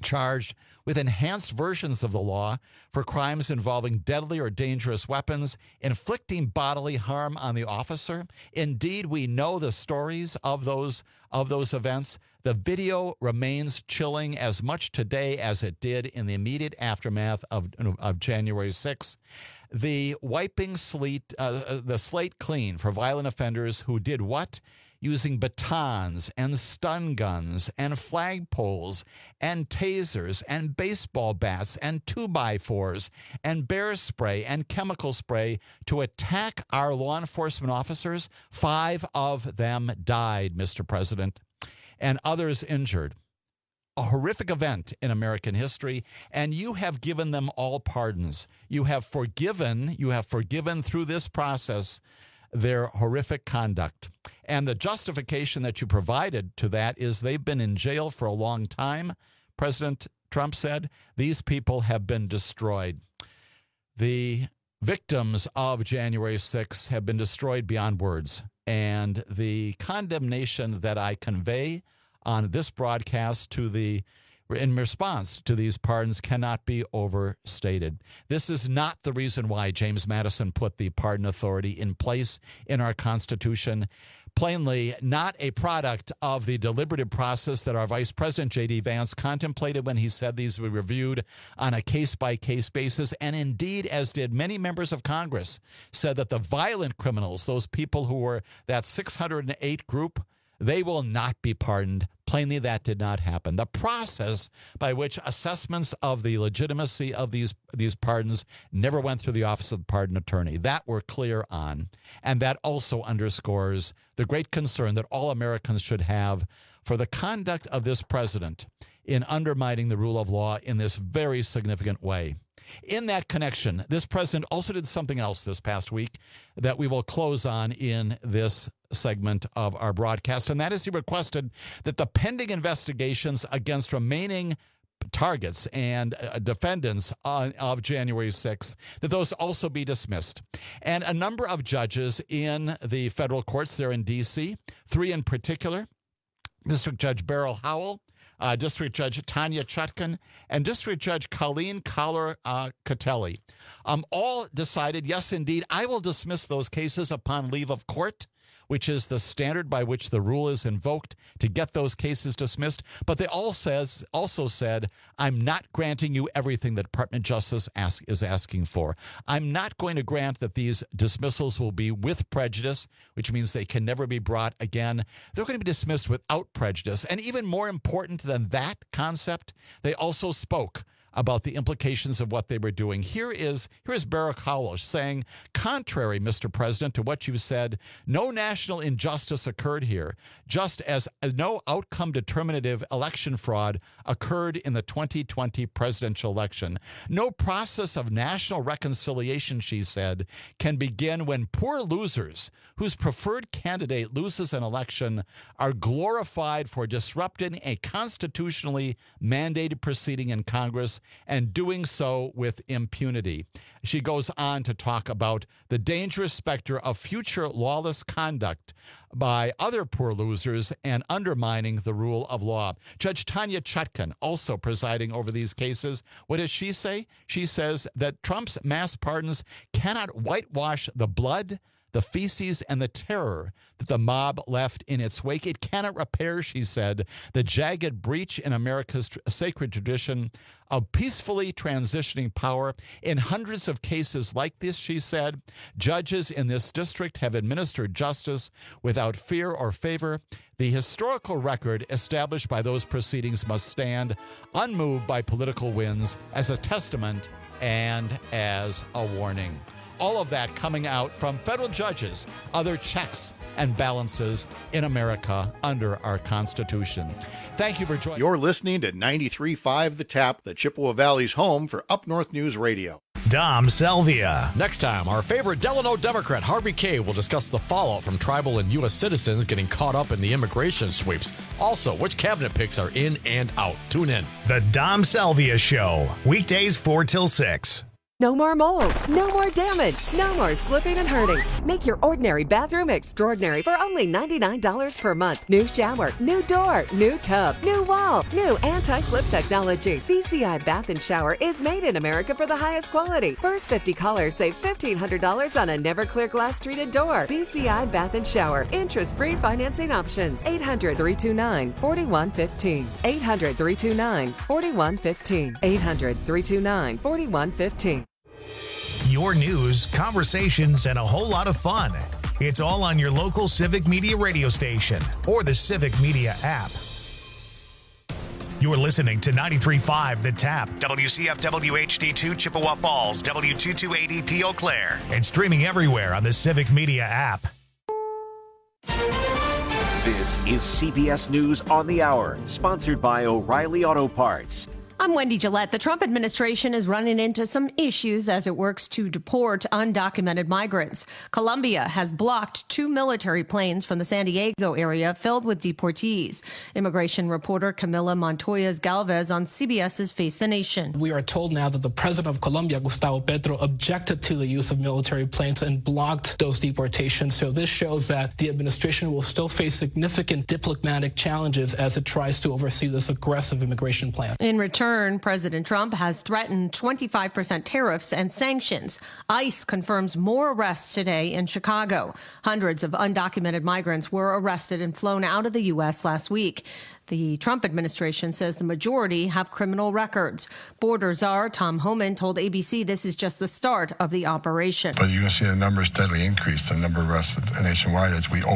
charged with enhanced versions of the law for crimes involving deadly or dangerous weapons, inflicting bodily harm on the officer. Indeed, we know the stories of those of those events. The video remains chilling as much today as it did in the immediate aftermath of, of January sixth. The wiping slate, uh, the slate clean for violent offenders who did what? Using batons and stun guns and flagpoles and tasers and baseball bats and two-by-fours and bear spray and chemical spray to attack our law enforcement officers. Five of them died, Mister President, and others injured. A horrific event in American history, and you have given them all pardons. You have forgiven, you have forgiven through this process their horrific conduct. And the justification that you provided to that is they've been in jail for a long time. President Trump said these people have been destroyed. The victims of January sixth have been destroyed beyond words. And the condemnation that I convey on this broadcast to the in response to these pardons cannot be overstated. This is not the reason why James Madison put the pardon authority in place in our Constitution. Plainly, not a product of the deliberative process that our Vice President, J D. Vance, contemplated when he said these would be reviewed on a case-by-case basis, and indeed, as did many members of Congress, said that the violent criminals, those people who were that six hundred eight group, they will not be pardoned. Plainly, that did not happen. The process by which assessments of the legitimacy of these, these pardons never went through the Office of the Pardon Attorney. That we're clear on. And that also underscores the great concern that all Americans should have for the conduct of this president in undermining the rule of law in this very significant way. In that connection, this president also did something else this past week that we will close on in this segment of our broadcast, and that is he requested that the pending investigations against remaining targets and uh, defendants uh, of January sixth, that those also be dismissed. And a number of judges in the federal courts there in D C, three in particular, District Judge Beryl Howell, Uh, District Judge Tanya Chutkan, and District Judge Colleen Collar-Catelli, uh, um, all decided, yes, indeed, I will dismiss those cases upon leave of court, which is the standard by which the rule is invoked to get those cases dismissed. But they all says also said, I'm not granting you everything that Department of Justice ask, is asking for. I'm not going to grant that these dismissals will be with prejudice, which means they can never be brought again. They're going to be dismissed without prejudice. And even more important than that concept, they also spoke about the implications of what they were doing. Here is here is Beryl Howell saying, contrary, Mister President, to what you said, no national injustice occurred here, just as no outcome determinative election fraud occurred in the twenty twenty presidential election. No process of national reconciliation, she said, can begin when poor losers whose preferred candidate loses an election are glorified for disrupting a constitutionally mandated proceeding in Congress and doing so with impunity. She goes on to talk about the dangerous specter of future lawless conduct by other poor losers and undermining the rule of law. Judge Tanya Chutkan, also presiding over these cases, what does she say? She says that Trump's mass pardons cannot whitewash the blood, the feces, and the terror that the mob left in its wake. It cannot repair, she said, the jagged breach in America's tr- sacred tradition of peacefully transitioning power. In hundreds of cases like this, she said, judges in this district have administered justice without fear or favor. The historical record established by those proceedings must stand unmoved by political winds as a testament and as a warning. All of that coming out from federal judges, other checks and balances in America under our Constitution. Thank you for joining. You're listening to ninety-three point five The Tap, the Chippewa Valley's home for Up North News Radio. Dom Salvia. Next time, our favorite Delano Democrat, Harvey Kaye, will discuss the fallout from tribal and U S citizens getting caught up in the immigration sweeps. Also, which cabinet picks are in and out. Tune in. The Dom Salvia Show, weekdays four till six. No more mold, no more damage, no more slipping and hurting. Make your ordinary bathroom extraordinary for only ninety-nine dollars per month. New shower, new door, new tub, new wall, new anti-slip technology. B C I Bath and Shower is made in America for the highest quality. First fifty callers save fifteen hundred dollars on a never clear glass treated door. B C I Bath and Shower. Interest-free financing options. eight hundred, three two nine, four one one five. eight hundred, three two nine, four one one five. eight hundred, three two nine, four one one five. Your news, conversations, and a whole lot of fun. It's all on your local Civic Media radio station or the Civic Media app. You're listening to ninety-three point five The Tap, W C F W H D two Chippewa Falls, W two two eight E P Eau Claire, and streaming everywhere on the Civic Media app. This is C B S News on the Hour, sponsored by O'Reilly Auto Parts. I'm Wendy Gillette. The Trump administration is running into some issues as it works to deport undocumented migrants. Colombia has blocked two military planes from the San Diego area filled with deportees. Immigration reporter Camila Montoya Galvez on CBS's Face the Nation. We are told now that the president of Colombia, Gustavo Petro, objected to the use of military planes and blocked those deportations. So this shows that the administration will still face significant diplomatic challenges as it tries to oversee this aggressive immigration plan. In return, President Trump has threatened twenty-five percent tariffs and sanctions. ICE confirms more arrests today in Chicago. Hundreds of undocumented migrants were arrested and flown out of the U S last week. The Trump administration says the majority have criminal records. Border czar Tom Homan told A B C this is just the start of the operation. But you're going to see the numbers steadily increase, the number of arrests nationwide as we